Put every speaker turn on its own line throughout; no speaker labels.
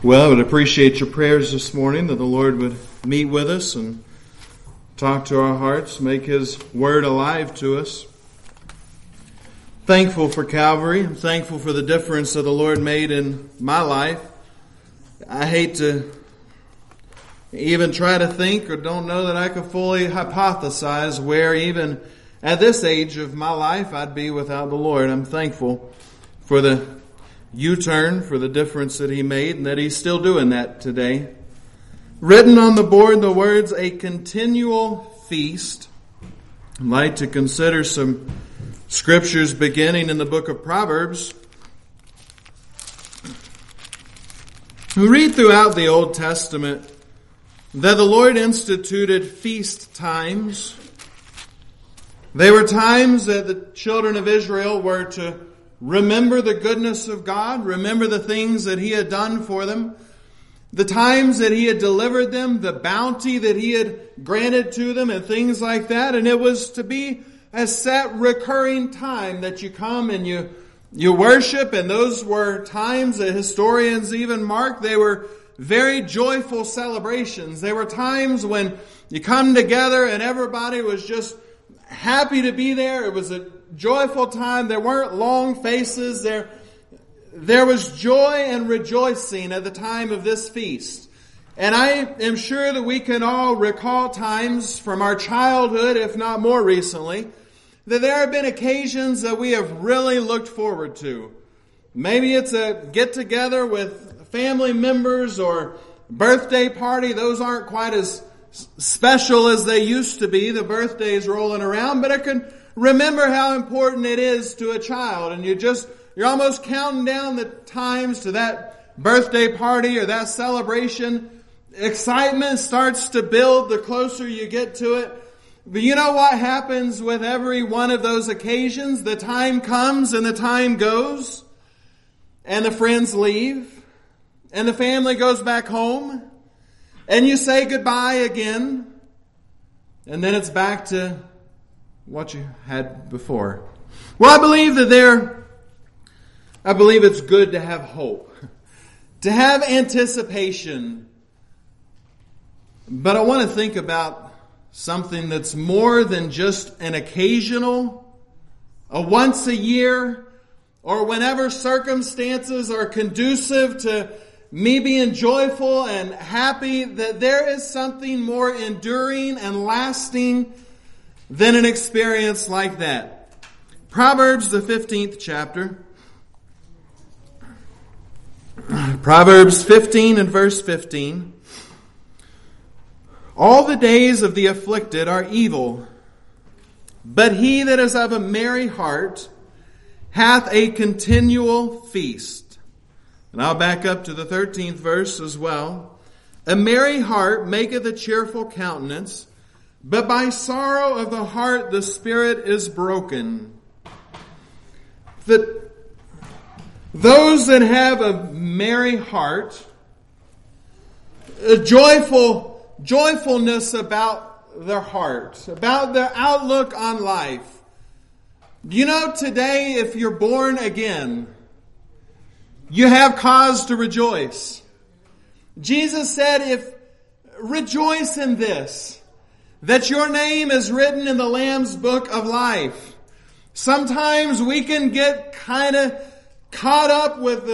Well, I would appreciate your prayers this morning that the Lord would meet with us and talk to our hearts, make His Word alive to us. Thankful for Calvary. I'm thankful for the difference that the Lord made in my life. I hate to even try to think or don't know that I could fully hypothesize where even at this age of my life I'd be without the Lord. I'm thankful for the U-turn, for the difference that He made, and that He's still doing that today. Written on the board, the words, a continual feast. I'd like to consider some scriptures beginning in the book of Proverbs. We read throughout the Old Testament that the Lord instituted feast times. They were times that the children of Israel were to remember the goodness of God, remember the things that He had done for them, the times that He had delivered them, the bounty that He had granted to them, and things like that. And it was to be a set recurring time that you come and you worship, and those were times that historians even mark. They were very joyful celebrations. They were times when you come together and everybody was just happy to be there. It was a joyful time. There weren't long faces. There was joy and rejoicing at the time of this feast. And I am sure that we can all recall times from our childhood, if not more recently, that there have been occasions that we have really looked forward to. Maybe it's a get-together with family members or birthday party. Those aren't quite as special as they used to be, the birthdays rolling around, but I can remember how important it is to a child, and you're almost counting down the times to that birthday party or that celebration. Excitement starts to build the closer you get to it. But you know what happens with every one of those occasions? The time comes and the time goes, and the friends leave, and the family goes back home, and you say goodbye again, and then it's back to what you had before. Well, I believe it's good to have hope, to have anticipation. But I want to think about something that's more than just an occasional, a once a year, or whenever circumstances are conducive to me being joyful and happy, that there is something more enduring and lasting than an experience like that. Proverbs, the 15th chapter. Proverbs 15 and verse 15. All the days of the afflicted are evil, but he that is of a merry heart hath a continual feast. And I'll back up to the 13th verse as well. A merry heart maketh a cheerful countenance, but by sorrow of the heart the spirit is broken. Those that have a merry heart, a joyfulness about their heart, about their outlook on life. You know, today, if you're born again, you have cause to rejoice. Jesus said, rejoice in this, that your name is written in the Lamb's book of life. Sometimes we can get kind of caught up with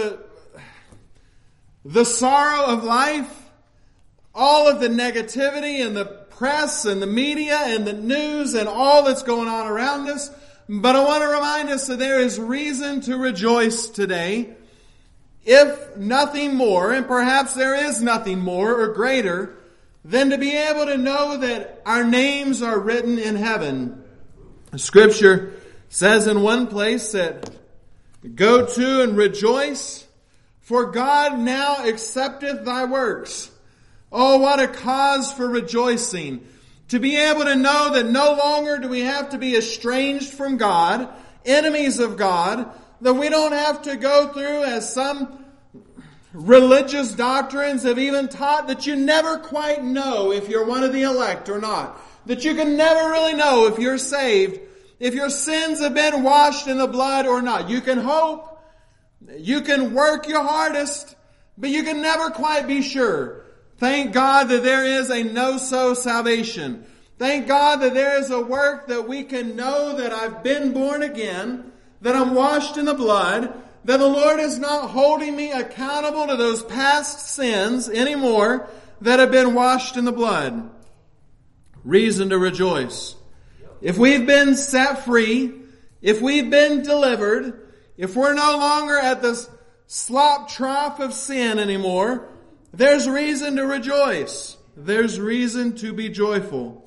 the sorrow of life, all of the negativity and the press and the media and the news and all that's going on around us. But I want to remind us that there is reason to rejoice today. If nothing more, and perhaps there is nothing more or greater, than to be able to know that our names are written in heaven. Scripture says in one place that, go to and rejoice, for God now accepteth thy works. Oh, what a cause for rejoicing. To be able to know that no longer do we have to be estranged from God, enemies of God, that we don't have to go through, as some religious doctrines have even taught, that you never quite know if you're one of the elect or not. That you can never really know if you're saved, if your sins have been washed in the blood or not. You can hope, you can work your hardest, but you can never quite be sure. Thank God that there is a no-so salvation. Thank God that there is a work that we can know that I've been born again, that I'm washed in the blood, that the Lord is not holding me accountable to those past sins anymore that have been washed in the blood. Reason to rejoice. If we've been set free, if we've been delivered, if we're no longer at this slop trough of sin anymore, there's reason to rejoice. There's reason to be joyful.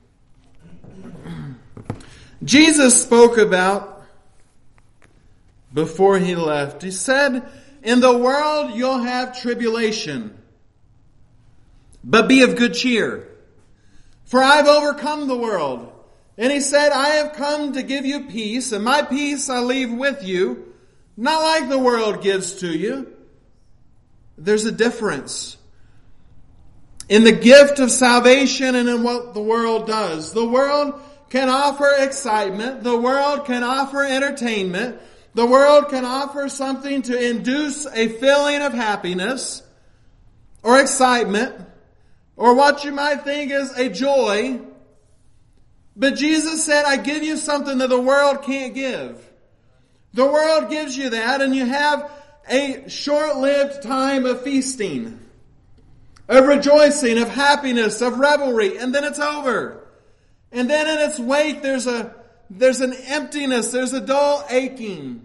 Jesus spoke about, before he left, he said, in the world you'll have tribulation, but be of good cheer, for I've overcome the world. And he said, I have come to give you peace, and my peace I leave with you, not like the world gives to you. There's a difference in the gift of salvation and in what the world does. The world can offer excitement. The world can offer entertainment. The world can offer something to induce a feeling of happiness or excitement or what you might think is a joy. But Jesus said, I give you something that the world can't give. The world gives you that, and you have a short-lived time of feasting, of rejoicing, of happiness, of revelry, and then it's over. And then in its wake there's an emptiness, there's a dull aching.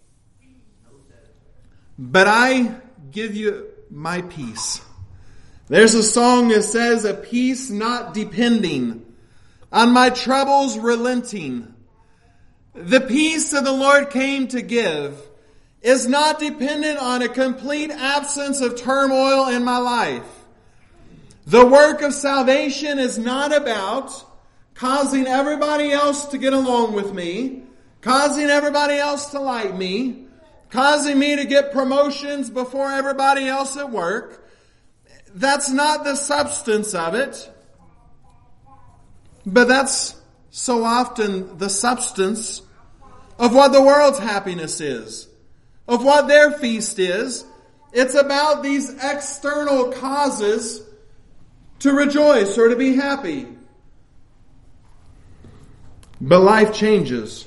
But I give you my peace. There's a song that says, a peace not depending on my troubles relenting. The peace that the Lord came to give is not dependent on a complete absence of turmoil in my life. The work of salvation is not about causing everybody else to get along with me, causing everybody else to like me, causing me to get promotions before everybody else at work. That's not the substance of it. But that's so often the substance of what the world's happiness is, of what their feast is. It's about these external causes to rejoice or to be happy. But life changes.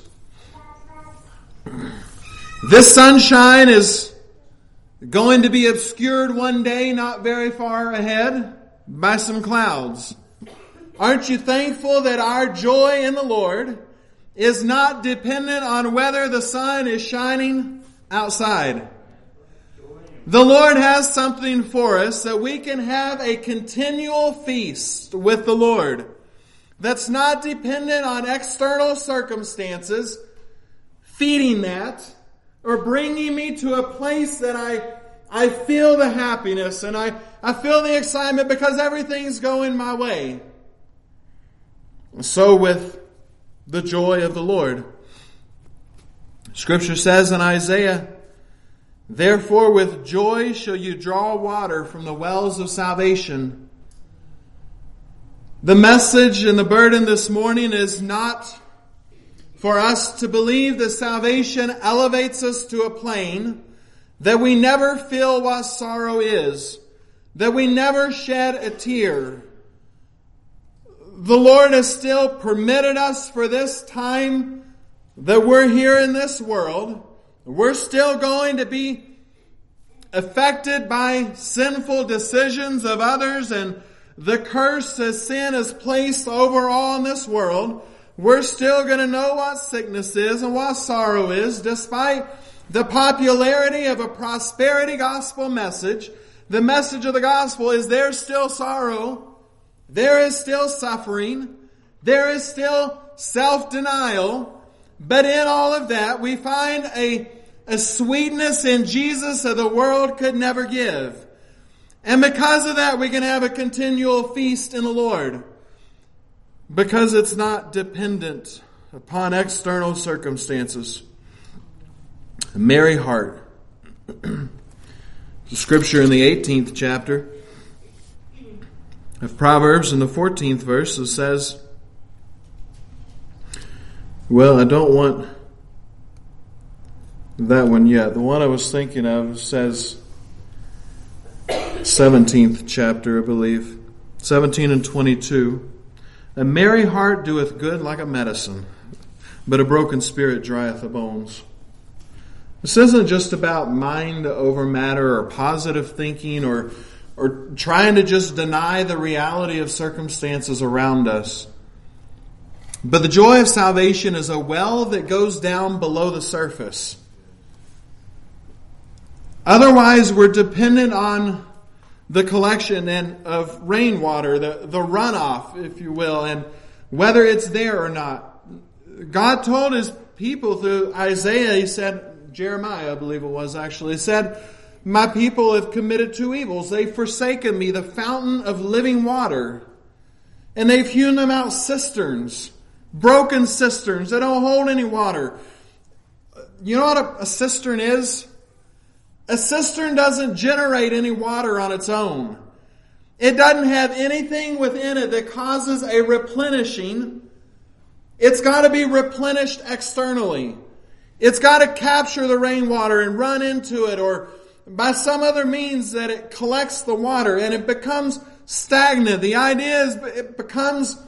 This sunshine is going to be obscured one day, not very far ahead, by some clouds. Aren't you thankful that our joy in the Lord is not dependent on whether the sun is shining outside? The Lord has something for us that we can have a continual feast with the Lord that's not dependent on external circumstances feeding that or bringing me to a place that I feel the happiness and I feel the excitement because everything's going my way. So with the joy of the Lord. Scripture says in Isaiah, therefore with joy shall you draw water from the wells of salvation. The message and the burden this morning is not for us to believe that salvation elevates us to a plane that we never feel what sorrow is, that we never shed a tear. The Lord has still permitted us for this time that we're here in this world. We're still going to be affected by sinful decisions of others and the curse that sin has placed over all in this world. We're still going to know what sickness is and what sorrow is, despite the popularity of a prosperity gospel message. The message of the gospel is there's still sorrow. There is still suffering. There is still self-denial. But in all of that, we find a sweetness in Jesus that the world could never give. And because of that, we can have a continual feast in the Lord. Because it's not dependent upon external circumstances. A merry heart. The scripture in the 18th chapter of Proverbs in the 14th verse, it says, well, I don't want that one yet. The one I was thinking of says, 17th chapter, I believe. 17 and 22. A merry heart doeth good like a medicine, but a broken spirit drieth the bones. This isn't just about mind over matter or positive thinking or trying to just deny the reality of circumstances around us. But the joy of salvation is a well that goes down below the surface. Otherwise, we're dependent on the collection of rainwater, the runoff, if you will, and whether it's there or not. God told His people through Isaiah, He said, Jeremiah, I believe it was actually, He said, my people have committed two evils. They've forsaken me, the fountain of living water, and they've hewn them out cisterns, broken cisterns that don't hold any water. You know what a cistern is? A cistern doesn't generate any water on its own. It doesn't have anything within it that causes a replenishing. It's got to be replenished externally. It's got to capture the rainwater and run into it, or by some other means that it collects the water and it becomes stagnant. The idea is it becomes,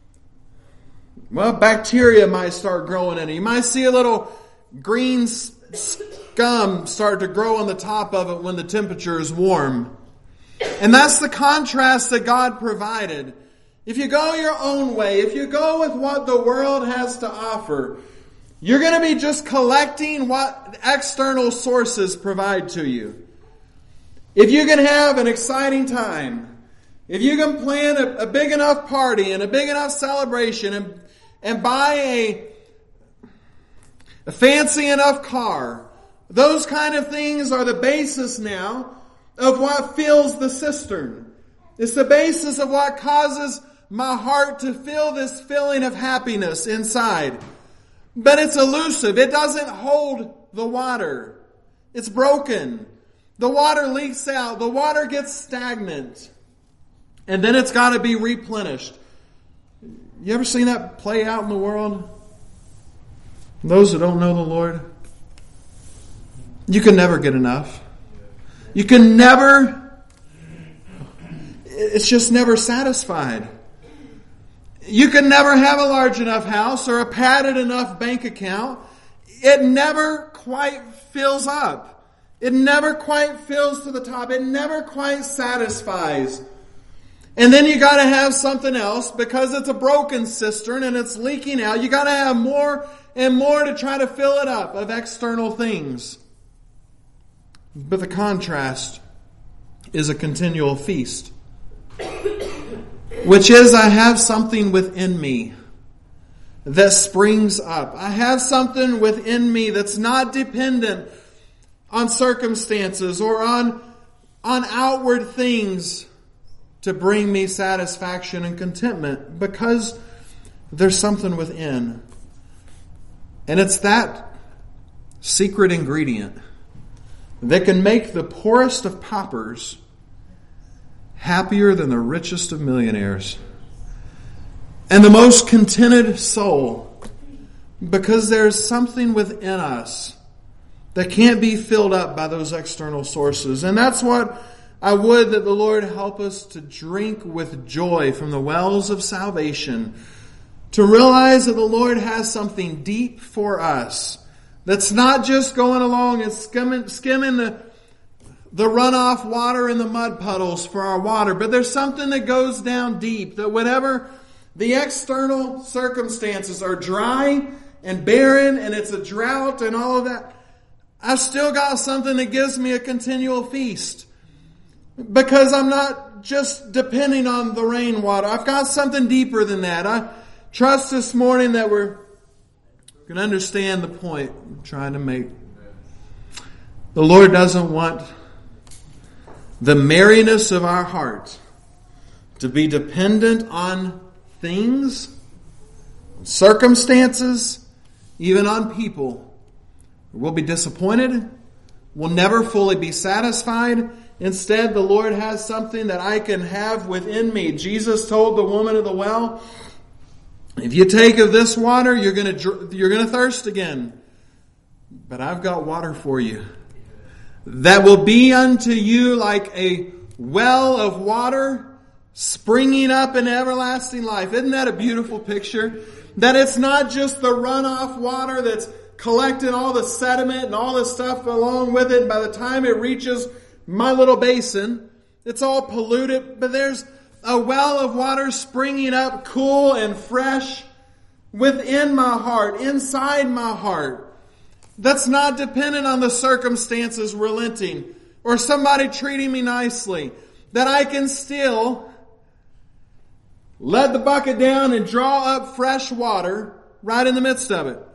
bacteria might start growing in it. You might see a little green scum start to grow on the top of it when the temperature is warm. And that's the contrast that God provided. If you go your own way, if you go with what the world has to offer, you're going to be just collecting what external sources provide to you. If you can have an exciting time, if you can plan a big enough party and a big enough celebration and buy a fancy enough car, those kind of things are the basis now of what fills the cistern. It's the basis of what causes my heart to feel this feeling of happiness inside. But it's elusive. It doesn't hold the water. It's broken. The water leaks out. The water gets stagnant. And then it's got to be replenished. You ever seen that play out in the world? Those who don't know the Lord, you can never get enough. You can never, it's just never satisfied. You can never have a large enough house or a padded enough bank account. It never quite fills up. It never quite fills to the top. It never quite satisfies. And then you got to have something else because it's a broken cistern and it's leaking out. You got to have more and more to try to fill it up of external things. But the contrast is a continual feast. Which is, I have something within me that springs up. I have something within me that's not dependent on circumstances or on outward things to bring me satisfaction and contentment, because there's something within. And it's that secret ingredient that can make the poorest of paupers happier than the richest of millionaires, and the most contented soul, because there's something within us that can't be filled up by those external sources. And that's what I would that the Lord help us to drink with joy from the wells of salvation, to realize that the Lord has something deep for us that's not just going along and skimming the runoff water and the mud puddles for our water, but there's something that goes down deep, that whenever the external circumstances are dry and barren and it's a drought and all of that, I've still got something that gives me a continual feast, because I'm not just depending on the rainwater. I've got something deeper than that. I trust this morning that we're going to understand the point I'm trying to make. The Lord doesn't want the merriness of our heart to be dependent on things, circumstances, even on people. We'll be disappointed. We'll never fully be satisfied. Instead, the Lord has something that I can have within me. Jesus told the woman of the well, if you take of this water, you're going to thirst again. But I've got water for you that will be unto you like a well of water springing up in everlasting life. Isn't that a beautiful picture? That it's not just the runoff water that's collecting all the sediment and all the stuff along with it. And by the time it reaches my little basin, it's all polluted. But there's a well of water springing up cool and fresh within my heart, inside my heart. That's not dependent on the circumstances relenting or somebody treating me nicely. That I can still let the bucket down and draw up fresh water right in the midst of it.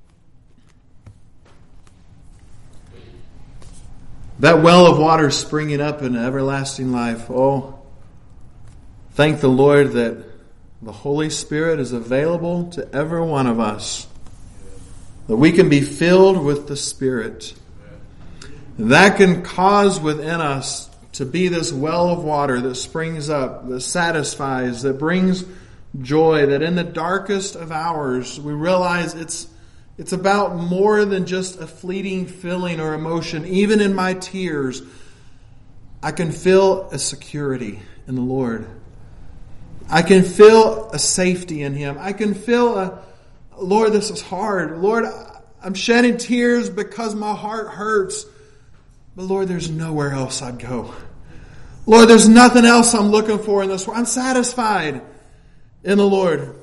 That well of water springing up in everlasting life. Oh, thank the Lord that the Holy Spirit is available to every one of us. That we can be filled with the Spirit. That can cause within us to be this well of water that springs up, that satisfies, that brings joy, that in the darkest of hours we realize it's about more than just a fleeting feeling or emotion. Even in my tears, I can feel a security in the Lord. I can feel a safety in Him. I can feel Lord, this is hard. Lord, I'm shedding tears because my heart hurts. But Lord, there's nowhere else I'd go. Lord, there's nothing else I'm looking for in this world. I'm satisfied in the Lord.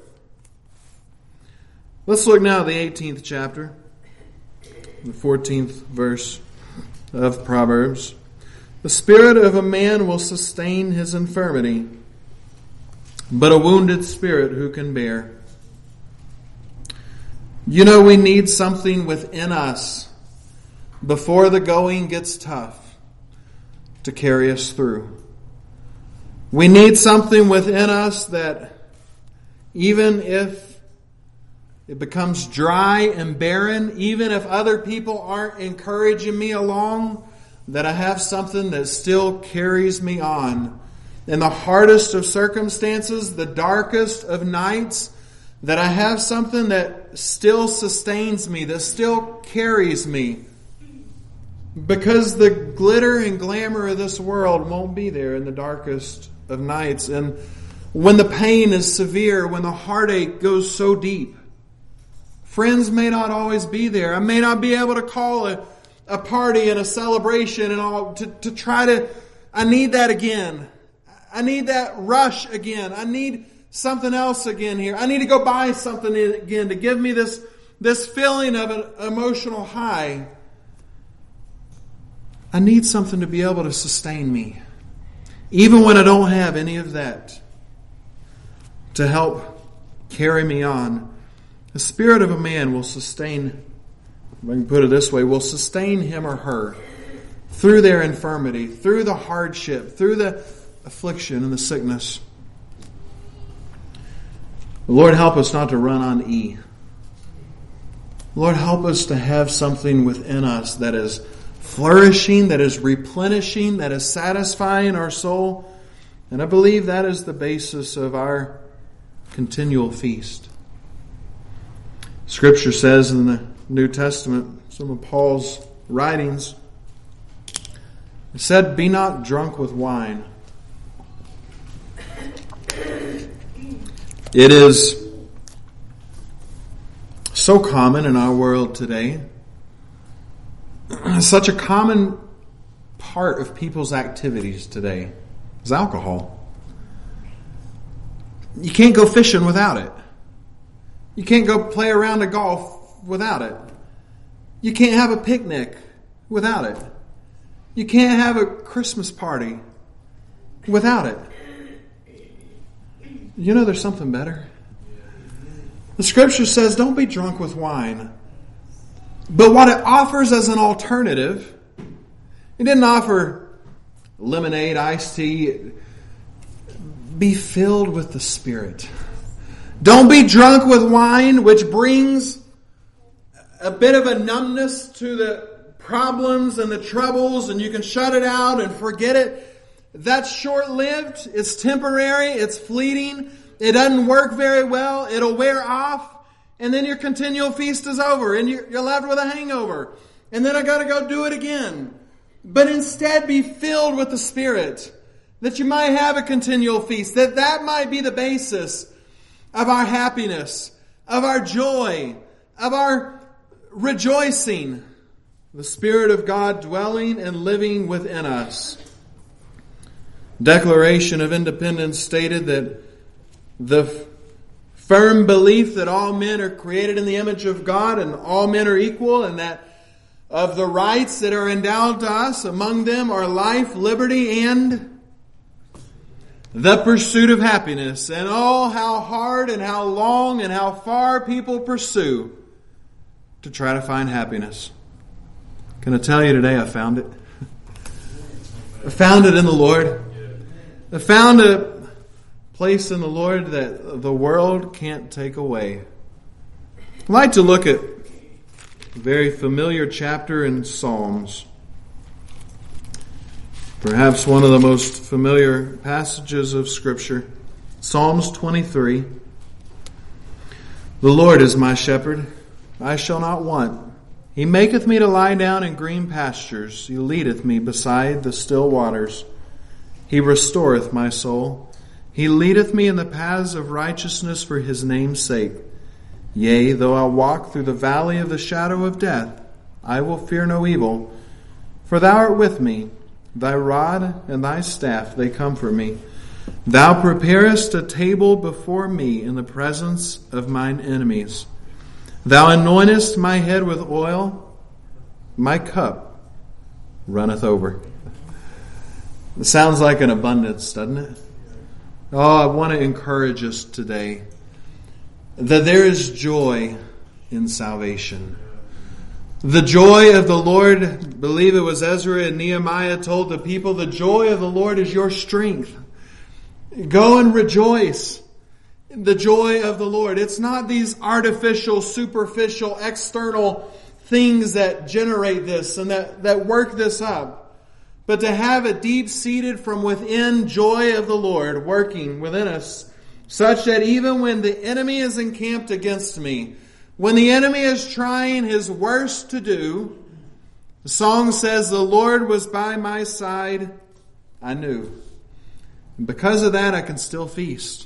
Let's look now at the 18th chapter, the 14th verse of Proverbs. The spirit of a man will sustain his infirmity, but a wounded spirit who can bear? You know, we need something within us before the going gets tough to carry us through. We need something within us that even if it becomes dry and barren, even if other people aren't encouraging me along, that I have something that still carries me on. In the hardest of circumstances, the darkest of nights, that I have something that still sustains me, that still carries me. Because the glitter and glamour of this world won't be there in the darkest of nights. And when the pain is severe, when the heartache goes so deep, friends may not always be there. I may not be able to call a party and a celebration and all to try to... I need that again. I need that rush again. I need something else again here. I need to go buy something again to give me this feeling of an emotional high. I need something to be able to sustain me, even when I don't have any of that to help carry me on. The spirit of a man will sustain, if I can put it this way, will sustain him or her through their infirmity, through the hardship, through the affliction and the sickness. Lord, help us not to run on E. Lord, help us to have something within us that is flourishing, that is replenishing, that is satisfying our soul. And I believe that is the basis of our continual feast. Scripture says in the New Testament, some of Paul's writings, it said, "Be not drunk with wine." It is so common in our world today. Such a common part of people's activities today is alcohol. You can't go fishing without it. You can't go play a round of golf without it. You can't have a picnic without it. You can't have a Christmas party without it. You know there's something better? The Scripture says, don't be drunk with wine. But what it offers as an alternative, it didn't offer lemonade, iced tea. Be filled with the Spirit. Don't be drunk with wine, which brings a bit of a numbness to the problems and the troubles, and you can shut it out and forget it. That's short-lived. It's temporary. It's fleeting. It doesn't work very well. It'll wear off. And then your continual feast is over. And you're left with a hangover. And then I got to go do it again. But instead be filled with the Spirit. that you might have a continual feast, that might be the basis of our happiness, of our joy, of our rejoicing. The Spirit of God dwelling and living within us. Declaration of Independence stated that the firm belief that all men are created in the image of God and all men are equal, and that of the rights that are endowed to us, among them are life, liberty, and the pursuit of happiness. And oh, how hard and how long and how far people pursue to try to find happiness. Can I tell you today I found it? I found it in the Lord. I found a place in the Lord that the world can't take away. I'd like to look at a very familiar chapter in Psalms. Perhaps one of the most familiar passages of Scripture. Psalms 23. The Lord is my shepherd, I shall not want. He maketh me to lie down in green pastures. He leadeth me beside the still waters. He restoreth my soul. He leadeth me in the paths of righteousness for his name's sake. Yea, though I walk through the valley of the shadow of death, I will fear no evil. For thou art with me. Thy rod and thy staff, they comfort me. Thou preparest a table before me in the presence of mine enemies. Thou anointest my head with oil. My cup runneth over. It sounds like an abundance, doesn't it? Oh, I want to encourage us today that there is joy in salvation. The joy of the Lord, I believe it was Ezra and Nehemiah told the people, the joy of the Lord is your strength. Go and rejoice in the joy of the Lord. It's not these artificial, superficial, external things that generate this and that work this up. But to have a deep-seated from within joy of the Lord working within us, such that even when the enemy is encamped against me, when the enemy is trying his worst to do, the song says, the Lord was by my side, I knew. And because of that, I can still feast.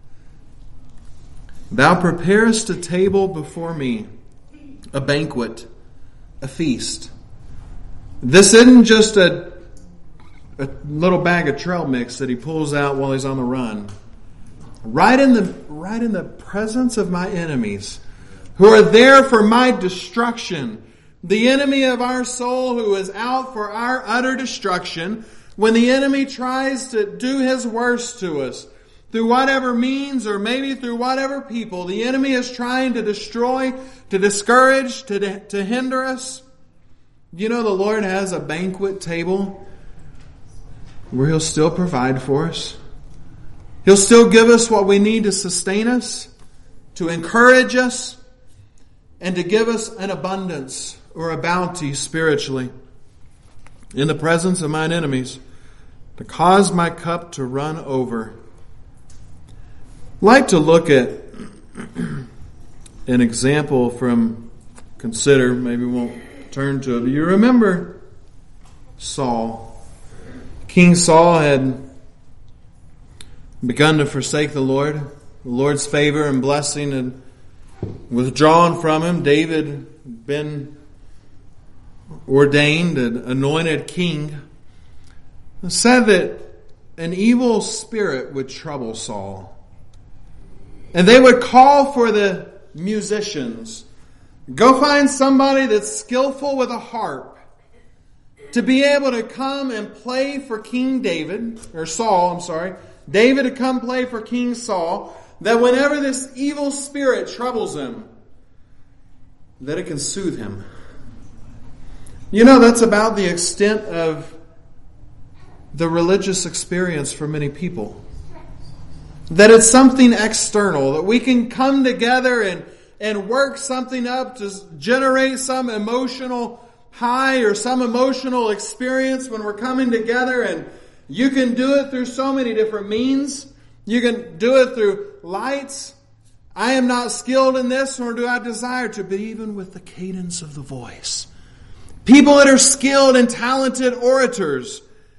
Thou preparest a table before me, a banquet, a feast. This isn't just a little bag of trail mix that he pulls out while he's on the run. Right in the presence of my enemies, who are there for my destruction. The enemy of our soul who is out for our utter destruction. When the enemy tries to do his worst to us, through whatever means or maybe through whatever people, the enemy is trying to destroy, to discourage, to hinder us. You know, the Lord has a banquet table where He'll still provide for us. He'll still give us what we need to sustain us, to encourage us, and to give us an abundance or a bounty spiritually. In the presence of mine enemies, to cause my cup to run over. I'd like to look at an example from, consider, maybe we won't turn to it, but you remember Saul. King Saul had begun to forsake the Lord. The Lord's favor and blessing had withdrawn from him. David had been ordained and anointed king. It said that an evil spirit would trouble Saul. And they would call for the musicians. Go find somebody that's skillful with a harp to be able to come and play for King David, or Saul, I'm sorry. David to come play for King Saul, that whenever this evil spirit troubles him, that it can soothe him. You know, that's about the extent of the religious experience for many people. That it's something external, that we can come together and work something up to generate some emotional high or some emotional experience when we're coming together, and you can do it through so many different means. You can do it through lights. I am not skilled in this, nor do I desire to, but even with the cadence of the voice. People that are skilled and talented orators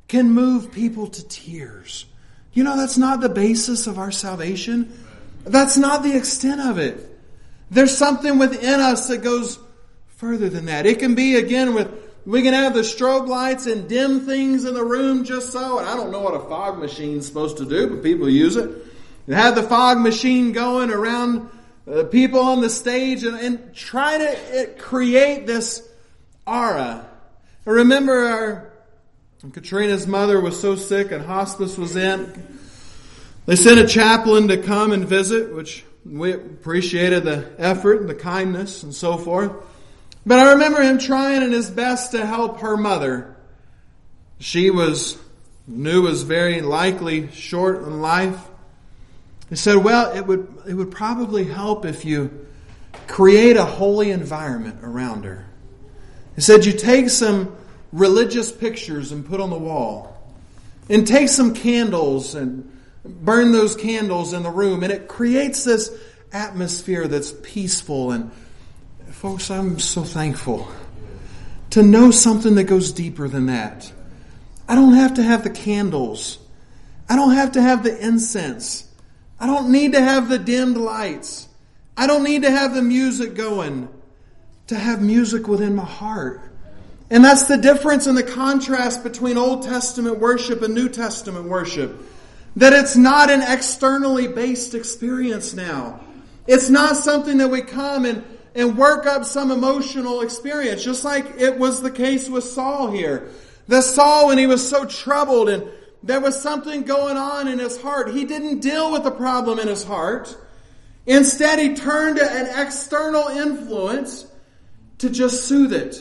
can move people to tears. You know, that's not the basis of our salvation. That's not the extent of it. There's something within us that goes further than that. It can be, again, we can have the strobe lights and dim things in the room just so. And I don't know what a fog machine's supposed to do, but people use it. You have the fog machine going around people on the stage and try to create this aura. I remember Katrina's mother was so sick and hospice was in. They sent a chaplain to come and visit, which we appreciated the effort and the kindness and so forth. But I remember him trying in his best to help her mother. She knew was very likely short in life. He said, well, it would probably help if you create a holy environment around her. He said, you take some religious pictures and put on the wall. And take some candles and burn those candles in the room. And it creates this atmosphere that's peaceful. And folks, I'm so thankful to know something that goes deeper than that. I don't have to have the candles. I don't have to have the incense. I don't need to have the dimmed lights. I don't need to have the music going. To have music within my heart. And that's the difference and the contrast between Old Testament worship and New Testament worship. That it's not an externally based experience now. It's not something that we come and work up some emotional experience. Just like it was the case with Saul here. The Saul, when he was so troubled and there was something going on in his heart, he didn't deal with the problem in his heart. Instead, he turned to an external influence to just soothe it.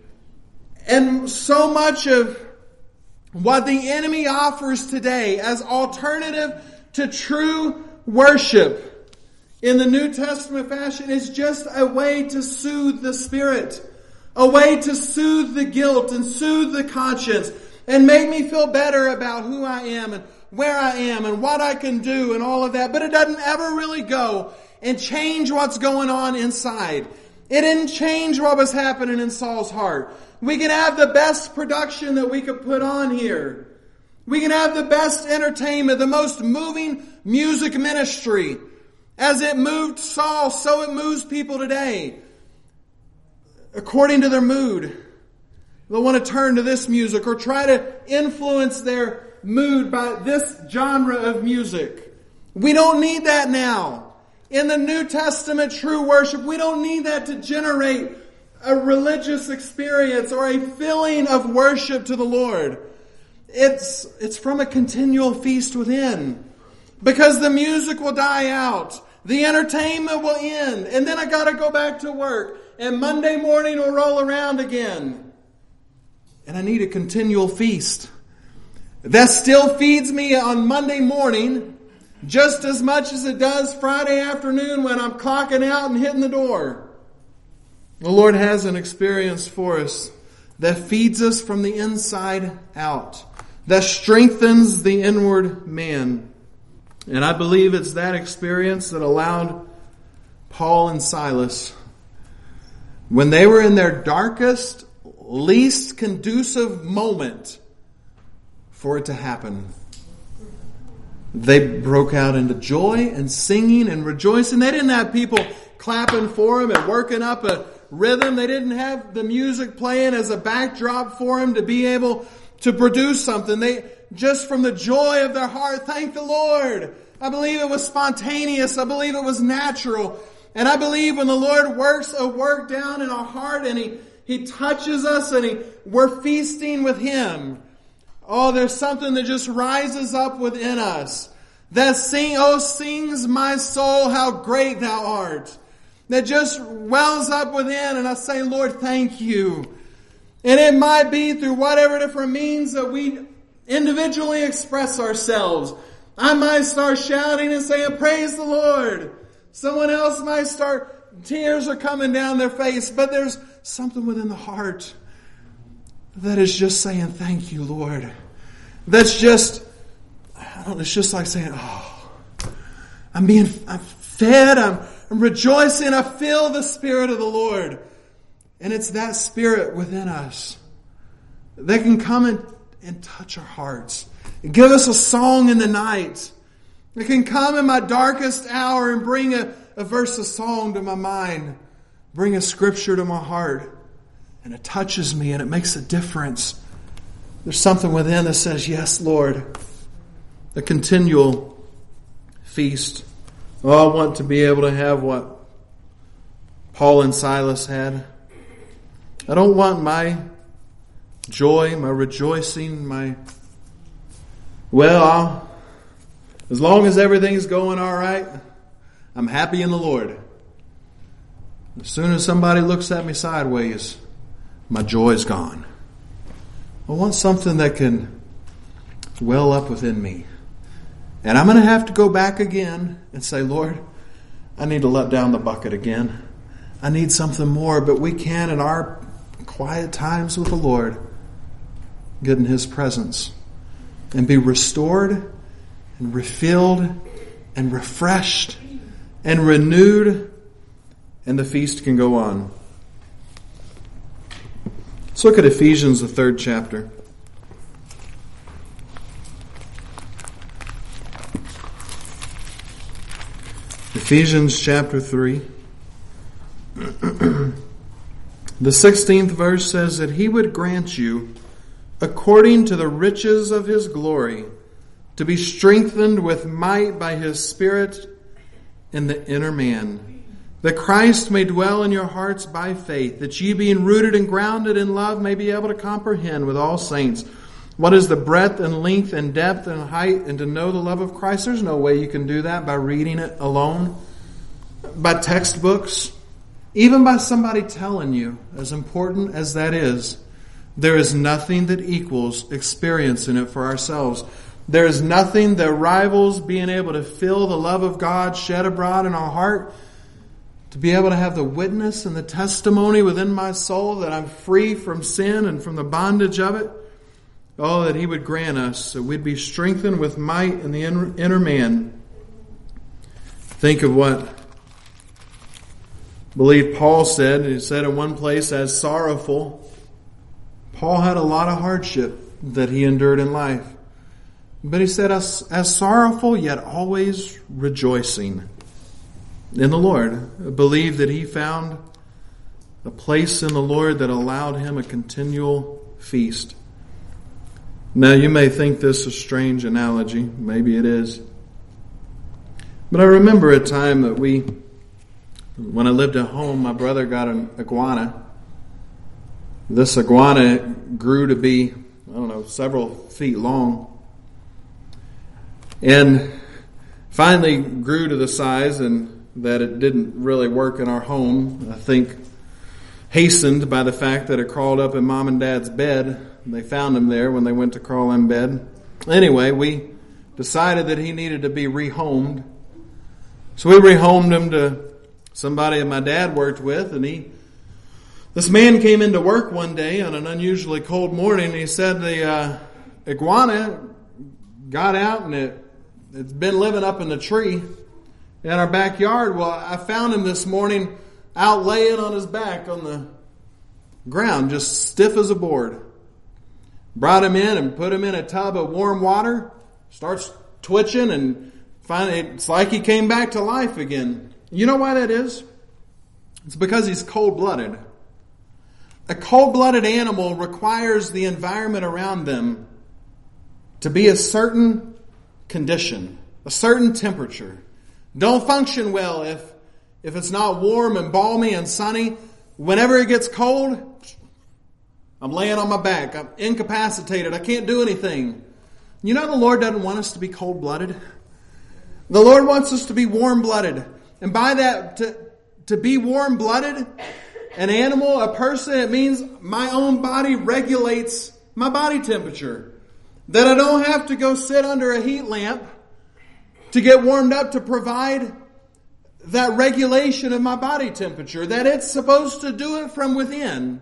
And so much of what the enemy offers today as alternative to true worship in the New Testament fashion is just a way to soothe the spirit. A way to soothe the guilt and soothe the conscience and make me feel better about who I am and where I am and what I can do and all of that. But it doesn't ever really go and change what's going on inside. It didn't change what was happening in Saul's heart. We can have the best production that we could put on here. We can have the best entertainment, the most moving music ministry. As it moved Saul, so it moves people today. According to their mood. They'll want to turn to this music or try to influence their mood by this genre of music. We don't need that now. In the New Testament true worship, we don't need that to generate a religious experience or a feeling of worship to the Lord. It's from a continual feast within. Because the music will die out. The entertainment will end. And then I got to go back to work. And Monday morning will roll around again. And I need a continual feast. That still feeds me on Monday morning just as much as it does Friday afternoon when I'm clocking out and hitting the door. The Lord has an experience for us that feeds us from the inside out. That strengthens the inward man. And I believe it's that experience that allowed Paul and Silas, when they were in their darkest, least conducive moment for it to happen, they broke out into joy and singing and rejoicing. They didn't have people clapping for them and working up a rhythm. They didn't have the music playing as a backdrop for them to be able to produce something. They just from the joy of their heart, thank the Lord. I believe it was spontaneous. I believe it was natural. And I believe when the Lord works a work down in our heart and He touches us and we're feasting with Him. Oh, there's something that just rises up within us. That sings my soul, how great Thou art. That just wells up within and I say, Lord, thank You. And it might be through whatever different means that we individually express ourselves. I might start shouting and saying, praise the Lord. Someone else might start, tears are coming down their face, but there's something within the heart that is just saying, thank You, Lord. That's just, it's just like saying, I'm fed, I'm rejoicing, I feel the Spirit of the Lord. And it's that Spirit within us that can come and touch our hearts. Give us a song in the night. It can come in my darkest hour and bring a verse of song to my mind. Bring a scripture to my heart. And it touches me and it makes a difference. There's something within that says, yes, Lord. A continual feast. Oh, I want to be able to have what Paul and Silas had. I don't want my joy, my rejoicing, as long as everything's going all right, I'm happy in the Lord. As soon as somebody looks at me sideways, my joy's gone. I want something that can well up within me. And I'm going to have to go back again and say, Lord, I need to let down the bucket again. I need something more. But we can, in our quiet times with the Lord, get in His presence and be restored and refilled and refreshed and renewed, and the feast can go on. Let's look at Ephesians, the 3rd chapter. Ephesians chapter 3. The 16th verse says that He would grant you, according to the riches of His glory, to be strengthened with might by His Spirit in the inner man, that Christ may dwell in your hearts by faith, that ye being rooted and grounded in love may be able to comprehend with all saints what is the breadth and length and depth and height, and to know the love of Christ. There's no way you can do that by reading it alone, by textbooks, even by somebody telling you. As important as that is, there is nothing that equals experiencing it for ourselves. There is nothing that rivals being able to feel the love of God shed abroad in our heart, to be able to have the witness and the testimony within my soul that I'm free from sin and from the bondage of it. Oh, that He would grant us that we'd be strengthened with might in the inner man. Think of what I believe Paul said. He said in one place, as sorrowful. Paul had a lot of hardship that he endured in life. But he said, as sorrowful, yet always rejoicing in the Lord. I believe that he found a place in the Lord that allowed him a continual feast. Now, you may think this is a strange analogy. Maybe it is. But I remember a time that when I lived at home, my brother got an iguana. This iguana grew to be, several feet long. And finally grew to the size and that it didn't really work in our home. I think hastened by the fact that it crawled up in Mom and Dad's bed. They found him there when they went to crawl in bed. Anyway, we decided that he needed to be rehomed. So we rehomed him to somebody that my dad worked with, and this man came into work one day on an unusually cold morning, and he said the iguana got out and it's been living up in the tree in our backyard. Well, I found him this morning out laying on his back on the ground, just stiff as a board. Brought him in and put him in a tub of warm water, starts twitching, and finally it's like he came back to life again. You know why that is? It's because he's cold-blooded. A cold-blooded animal requires the environment around them to be a certain condition, a certain temperature. Don't function well if it's not warm and balmy and sunny. Whenever it gets cold, I'm laying on my back. I'm incapacitated. I can't do anything. You know the Lord doesn't want us to be cold-blooded. The Lord wants us to be warm-blooded. And by that, to be warm-blooded, an animal, a person, it means my own body regulates my body temperature. That I don't have to go sit under a heat lamp to get warmed up to provide that regulation of my body temperature. That it's supposed to do it from within.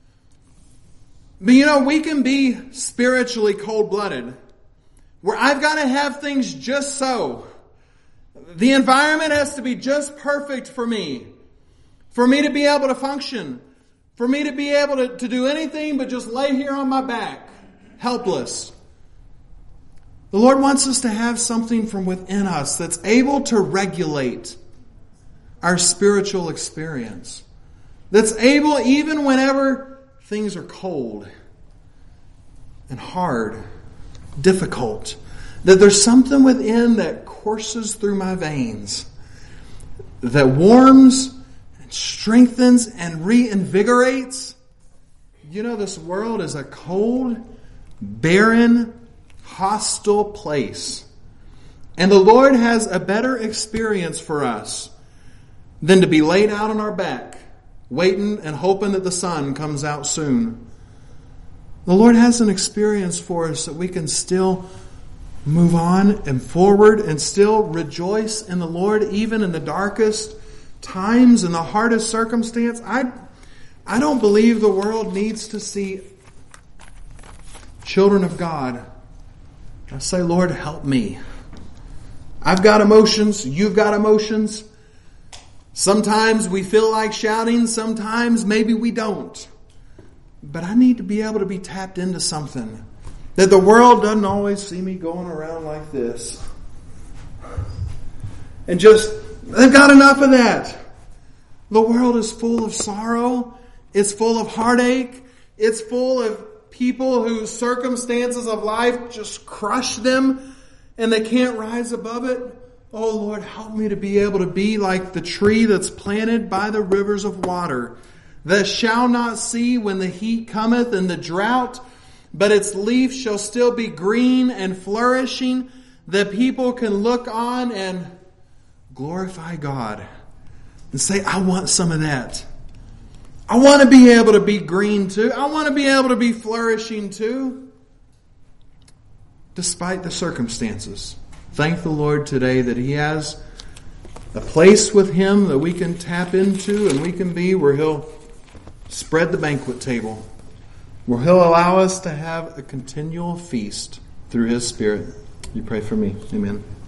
But we can be spiritually cold-blooded, where I've got to have things just so. The environment has to be just perfect for me to be able to function, for me to be able to do anything but just lay here on my back, helpless. The Lord wants us to have something from within us that's able to regulate our spiritual experience. That's able, even whenever things are cold and hard, difficult, that there's something within that courses through my veins, that warms and strengthens and reinvigorates. You know, this world is a cold, barren, hostile place. And the Lord has a better experience for us than to be laid out on our back, waiting and hoping that the sun comes out soon. The Lord has an experience for us that we can still move on and forward and still rejoice in the Lord even in the darkest times and the hardest circumstance. I don't believe the world needs to see children of God. I say, Lord, help me. I've got emotions. You've got emotions. Sometimes we feel like shouting. Sometimes maybe we don't. But I need to be able to be tapped into something. That the world doesn't always see me going around like this. And just, they've got enough of that. The world is full of sorrow. It's full of heartache. It's full of people whose circumstances of life just crush them and they can't rise above it. Oh Lord, help me to be able to be like the tree that's planted by the rivers of water, that shall not see when the heat cometh and the drought, but its leaf shall still be green and flourishing, that people can look on and glorify God and say, I want some of that. I want to be able to be green too. I want to be able to be flourishing too, despite the circumstances. Thank the Lord today that He has a place with Him that we can tap into and we can be where He'll spread the banquet table, where He'll allow us to have a continual feast through His Spirit. You pray for me. Amen.